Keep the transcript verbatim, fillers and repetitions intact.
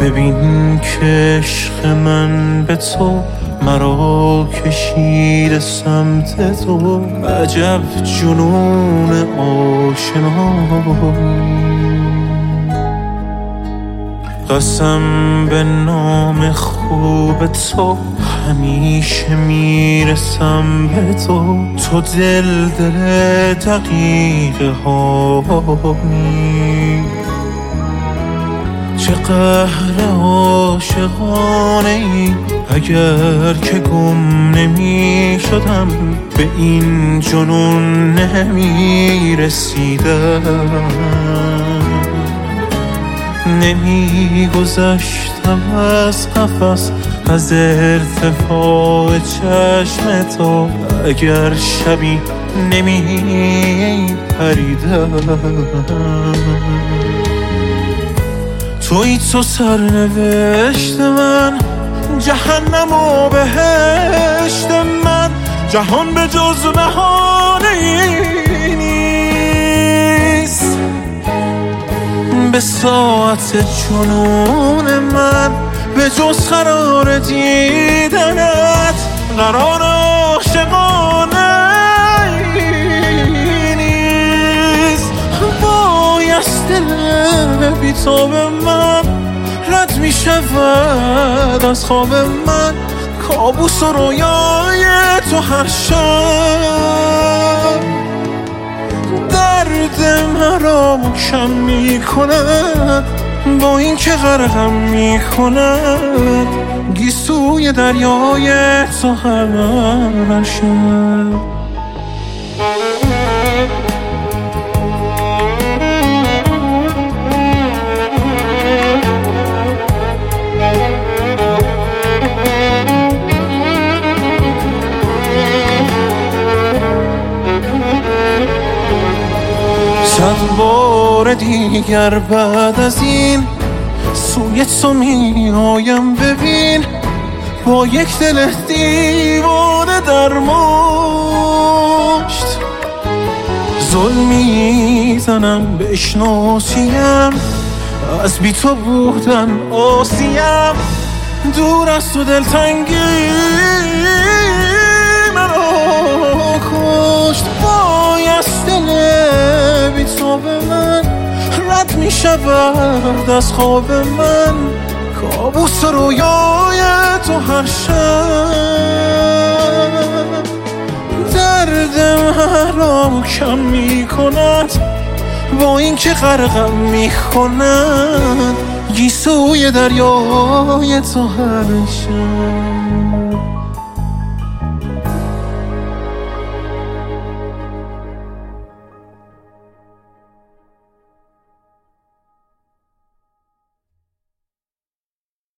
ببین که عشق من به تو مرا کشیده سمت تو. عجب جنون آشنایی، قسم به نام خوب تو همیشه میرسم به تو. تو دل دل دقیقه هایی، چه قهر عاشقانه ای. اگر که گم نمی شدم به این جنون نمی رسیدم، نمی گذشتم از قفس از ارتفاع چشم تو. اگر شبی نمی پریدم، تویی تو سرنوشت من، جهنم و بهشت من. جهان به جز بهانه ای نیست، به ساعت جنون من به جز قرار دیدنت. قرار عاشقانه ای نیست، بایست دل بی تو به من رد می شود از خواب من. کابوس و رویای تو هر شب درد مرا کم می کند، با این که غرقم می کند گیسوی دریای تو هر شب. صد بار دیگر بعد از این سوی تو می آیم، ببین با یک دل دیوانه در مشت. ظلمی زنم بشناسیم، از بی تو بودن آسیم. دور از تو دلتنگی مرا کشت، بایست دل بی تو به من رد می شود از خواب من. کابوس رویای تو هر شب درد مرا کم می کند، با این که غرقم می کند گیسوی دریای تو هر شب.